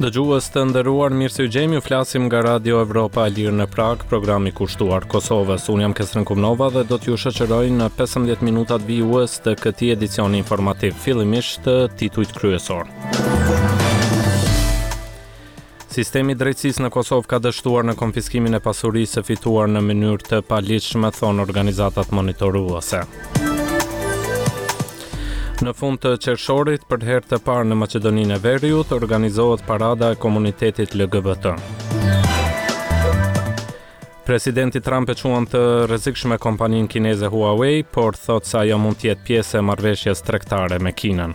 Dëgjues të nderuar, mirë se u gjejmë, ju flasim nga Radio Evropa e Lirë në Prag, programi kushtuar Kosovës. Unë jam Kestren Kumnova dhe do t'ju shoqëroj në 15 minutat vijues të këtij edicioni informativ. Fillimisht titujt kryesor. Sistemi i drejtësisë në Kosovë ka dështuar në konfiskimin e pasurisë së fituar në mënyrë të paligjshme, thon organizatat monitoruese. Në fund të qershorit, për herë të parë në Maqedoninë e Veriut, organizohet parada e komunitetit LGBT. Presidenti Trump e quan të rrezikshme kompaninë kineze Huawei, por thot se ajo mund të jetë pjesë e marrëveshjes tregtare me Kinën.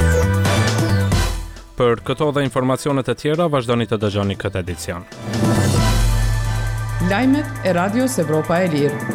Për këto dhe informacione të tjera, vazhdoni të dëgjoni këtë edicion. Lajmet e Radios Evropa e Lirë.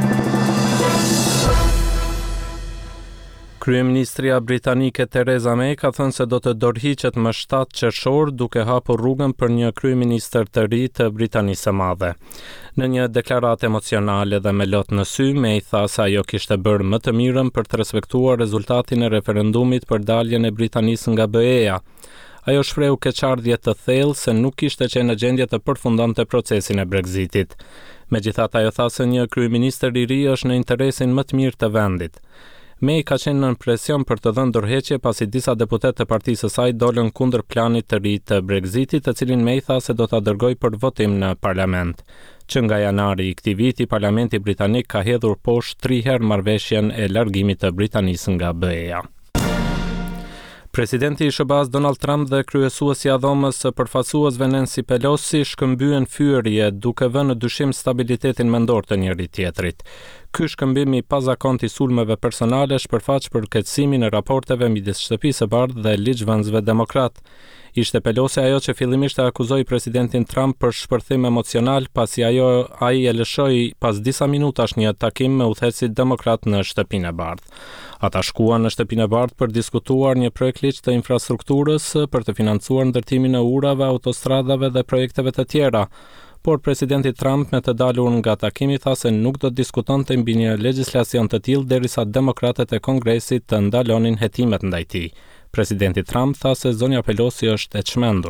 Kryeministria britanike Theresa May ka thënë se do të dorëhiqet më 7 qershor duke hapur rrugën për një kryeministër të ri të Britanisë së Madhe. Në një deklaratë emocionale dhe me lot në sy, May tha se ajo kishte bërë më të mirën për të respektuar rezultatin e referendumit për daljen e Britanisë nga BE-ja. Ajo shprehu keqardhje të thellë se nuk kishte qenë në gjendje të përfundonte procesin e Brexitit. Megjithatë, ajo tha se një kryeministër i ri është në interesin më të mirë të vendit. May ka qenë në presion për të dhënë dorëheqje pasi disa deputet të partisë së saj dolën kundër planit të ri të Brexitit, të cilin May tha se do ta dërgojë për votim në parlament. Që nga janari i këtij viti, Parlamenti britanik ka hedhur poshtë 3 herë marrëveshjen e largimit të Britanisë nga BE-ja. Presidenti i SBA-s Donald Trump dhe kryesuesi i dhomës së përfaqësuesve Nancy Pelosi shkëmbyen fyerje duke vënë në dyshim stabilitetin mendor të njëri tjetrit. Ky shkëmbim i pazakontë i sulmeve personale shpërfaq për keqësimin e raporteve midis Shtëpisë së Bardhë dhe ligjvënësve demokrat. Ishte Pelosi ajo që fillimisht e akuzoi presidentin Trump për shpërthim emocional, pasi ai e lëshoi pas disa minutash një takim me udhëheqësit demokrat në Shtëpinë e Bardhë. Ata shkuan në Shtëpinë e Bardhë për diskutuar një projekt ligj të infrastrukturës për të financuar ndërtimin e urave, autostradave dhe projekteve të tjera. Por presidenti Trump, me të dalur nga takimi, tha se nuk do të diskutonte mbi një legjislacion të tillë derisa demokratët e Kongresit të ndalonin hetimet ndaj tij. Presidenti Trump tha se zonja Pelosi është e çmendur.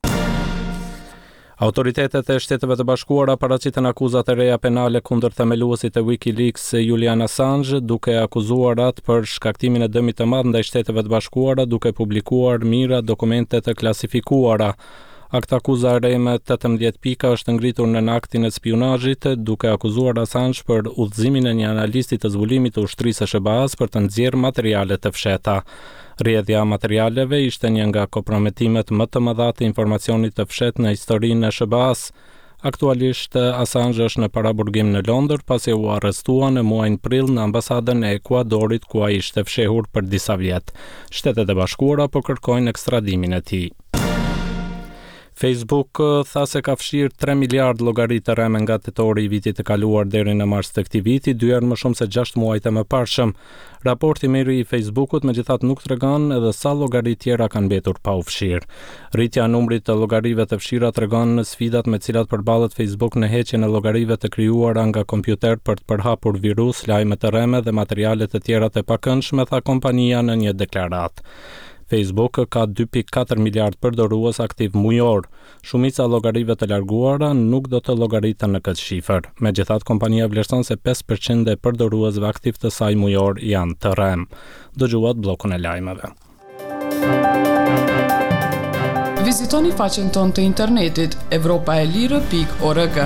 Autoritetet e Shteteve të Bashkuara paraqitën akuzat e reja penale kundër themeluesit e WikiLeaks Julian Assange, duke akuzuar atë për shkaktimin e dëmit të madh ndaj Shteteve të Bashkuara duke publikuar mijëra dokumente të klasifikuara. Akta akuza e re me 18 pika është ngritur në aktin e spionazhit, duke akuzuar Assange për udhëzimin e një analisti të zbulimit të ushtrisë së SBA-s për të nxjerrë materiale të fshehta. Rrjedhja e materialeve ishte një nga komprometimet më të mëdha të informacionit të fshehtë në historinë e SBA-s. Aktualisht Assange është në paraburgim në Londër pasi u arrestua në muajin prill në ambasadën e Ekuadorit ku ai ishte fshehur për disa vjet. Shtetet e Bashkuara po kërkojnë ekstradimin e tij. Facebook tha se ka fshirë 3 miliard llogari të rreme nga tetori i vitit të kaluar deri në mars të këtij viti, 2 herë më shumë se 6 muajt e mëparshëm. Raporti më i ri i Facebookut megjithatë nuk tregon edhe sa llogari tjera kanë mbetur pa u fshirë. Rritja e numrit të llogarive të fshira tregon sfidat me të cilat përballet Facebook në heqjen e llogarive të krijuara nga kompjuter për të përhapur virus, lajme të rreme dhe materiale të tjera të pakëndshme, tha kompania në një deklaratë. Facebook ka 2.4 miliard përdorues aktiv mujor. Shumica e llogarive të larguara nuk do të llogariten në këtë shifër. Megjithatë, kompania vlerëson se 5% e përdoruesve aktiv të saj mujor janë të rrem. Dëgjuat bllokun e lajmeve. Vizitoni faqen tonë të internetit evropaelire.org.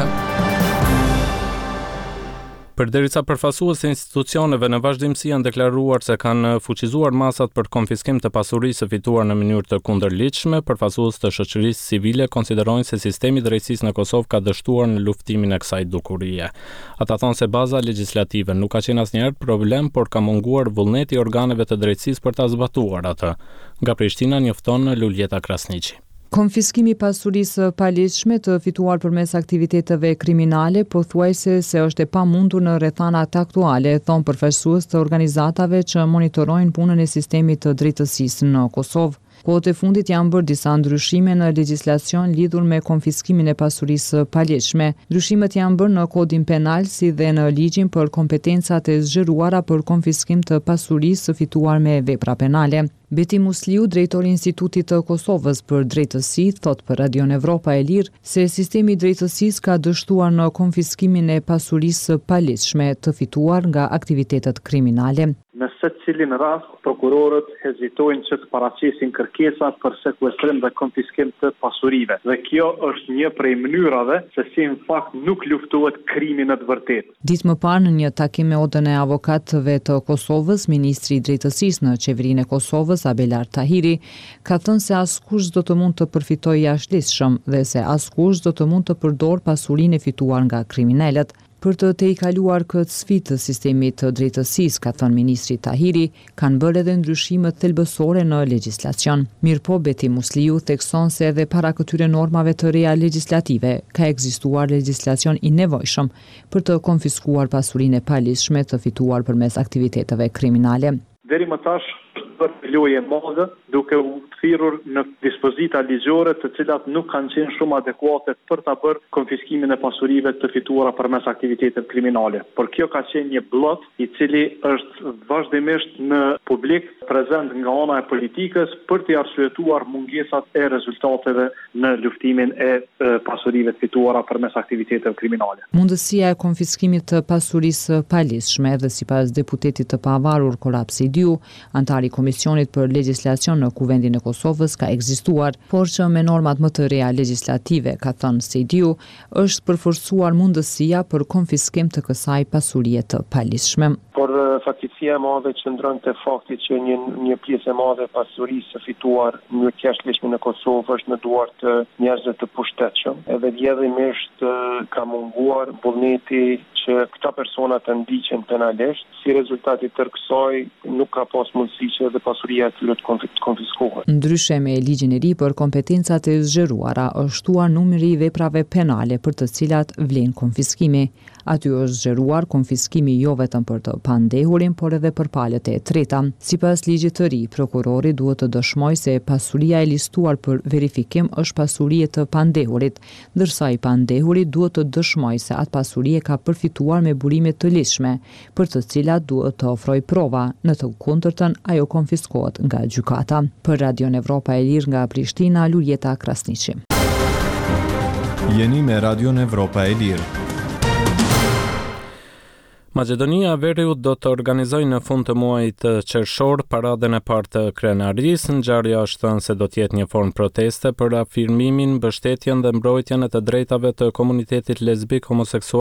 Përderisa përfaqësues të institucioneve në vazhdimsi janë deklaruar se kanë fuqizuar masat për konfiskim të pasurisë së fituar në mënyrë të kundërligjshme, përfaqësues të shoqërisë civile konsiderojnë se sistemi i drejtësisë në Kosovë ka dështuar në luftimin e kësaj dukurie. Ata thonë se baza legjislative nuk ka qenë asnjëherë problem, por ka munguar vullneti i organeve të drejtësisë për ta zbatuar atë. Nga Prishtina njofton Luljeta Krasniqi. Konfiskimi i pasurisë paligjshme të fituar përmes aktiviteteve kriminale pothuajse se është e pamundur në rrethanat aktuale, thon përfaqësues të organizatave që monitorojnë punën e sistemit të drejtësisë në Kosovë. Kohët e fundit janë bërë disa ndryshime në legjislacion lidhur me konfiskimin e pasurisë paleqshme. Ndryshimet janë bërë në kodin penal si dhe në ligjin për kompetencat e zgjeruara për konfiskim të pasurisë fituar me vepra penale. Beti Musliu, drejtori i Institutit të Kosovës për Drejtësi, thot për Radion Evropa e Lirë se sistemi i drejtësisë ka dështuar në konfiskimin e pasurisë paleqshme të fituar nga aktivitetet kriminale. Në secilin rast, prokurorët hezitojnë që të paraqisin kërkesa për sekuestrim dhe konfiskim të pasurive. Dhe kjo është një prej mënyrave se si në fakt nuk luftohet krimi në të vërtetë. Ditë më parë në një takim me Odën e Avokatëve të Kosovës, ministri i Drejtësisë në qeverinë e Kosovës, Abelar Tahiri, ka thënë se askush do të mund të përfitojë jashtëligjshëm dhe se askush do të mund të përdorë pasurinë e fituar nga kriminalët. Për të tejkaluar këtë sfidë të sistemit të drejtësisë, ka thënë ministri Tahiri, kanë bërë edhe ndryshime thelbësore në legjislacion. Mirëpo Beti Musliu thekson se edhe para këtyre normave të reja legjislative ka ekzistuar legjislacion i nevojshëm për të konfiskuar pasurinë e paleqshme të fituar përmes aktiviteteve kriminale. Deri më tash është lojë e madhe, duke u thirrur në dispozita ligjore të cilat nuk kanë qenë shumë adekuate për ta bërë konfiskimin e pasurive të fituara përmes aktiviteteve kriminale. Por kjo ka qenë një bllok i cili është vazhdimisht në publik prezent nga ana e politikës për të arsyetuar mungesat e rezultateve në luftimin e pasurive të fituara përmes aktiviteteve kriminale. Mundësia e konfiskimit të pasurisë paleqshme dhe sipas deputetit të pavarur Korap Sejdiu, antari i Komisionit për Legjislacion në Kuvendin e Kosovës, ka ekzistuar, por që me normat më të reja legjislative, ka thënë Sejdiu, është përforcuar mundësia për konfiskim të kësaj pasurie të paleqshme. Por fatkeqësia e madhe qëndron te fakti që një pjesë e madhe e pasurisë së fituar në jashtëligjshme në Kosovë është në duart të njerëzve të pushtetshëm. Edhe vjedhimisht ka munguar vullneti që këta persona të ndiqen penalisht, si rezultati të kësaj nuk ka pas mundësi që edhe pasuria e tyre të konfiskohet. Ndryshe me ligjin e ri për kompetencat e zgjeruara, është shtuar numri i veprave penale për të cilat vlen konfiskimi. Aty është zgjeruar konfiskimi jo vetëm për të pandehurin, por edhe për palët e treta. Sipas ligjit të ri, prokurori duhet të dëshmojë se pasuria e listuar për verifikim është pasuri e të pandehurit, ndërsa i pandehuri duhet të dëshmojë se atë pasuri e ka përfituar me burime të ligjshme, për të cilat duhet të ofrojë prova, në të kundërtën ajo konfiskohet nga gjykata. Për Radion Evropa e Lirë nga Prishtina, Luljeta Krasniqi. Jeni me Radion Evropa e Lirë. Maqedonia e Veriut do të organizojë në fund të muajit qershor paradën e parë të krenarisë. Ngjarja është thënë se do të jetë një formë proteste për afirmimin, mbështetjen dhe mbrojtjen e të drejtave të komunitetit lesbik, homoseksual